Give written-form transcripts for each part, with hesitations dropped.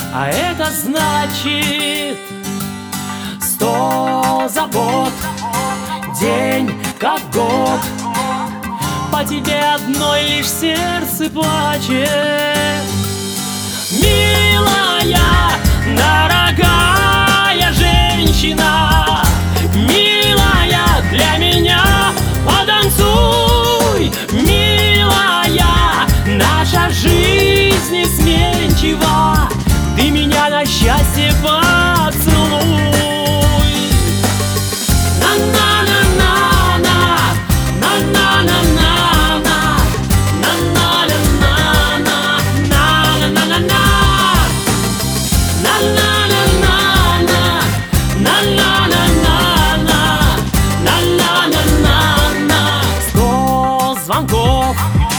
А это значит 100 забот, день как год. По тебе одной лишь сердце плачет. Милая, дорогая женщина, милая, для меня потанцуй. Милая, наша жизнь изменчива, ты меня на счастье поцелуй. Звонков,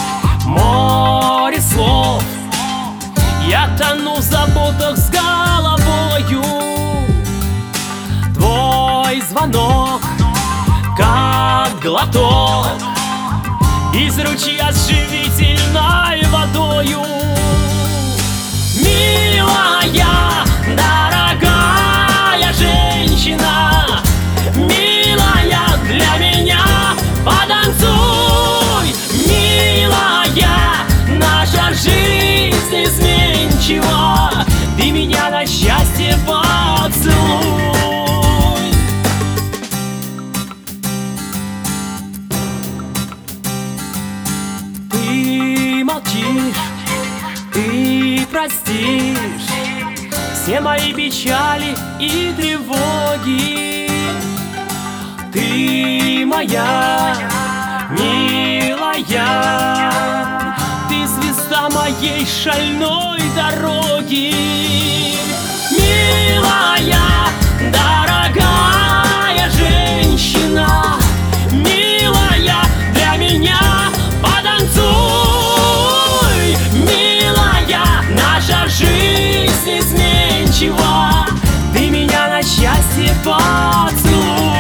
море слов, я тону в заботах с головою. Твой звонок, как глоток из ручья с живительной водою. Милая, дорогая женщина, милая, для меня потанцуй. Милая, наша жизнь изменчива, ты меня на счастье поцелуй. Ты молчишь, ты простишь все мои печали и тревоги. Ты моя милая, ты звезда моей шальной дороги. Милая, дорогая женщина, милая, для меня потанцуй. Милая, наша жизнь изменчива, ты меня на счастье поцелуй.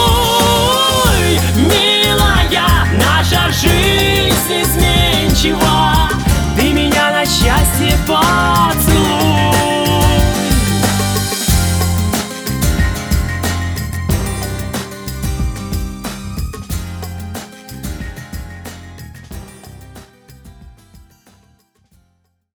Жизнь изменчива,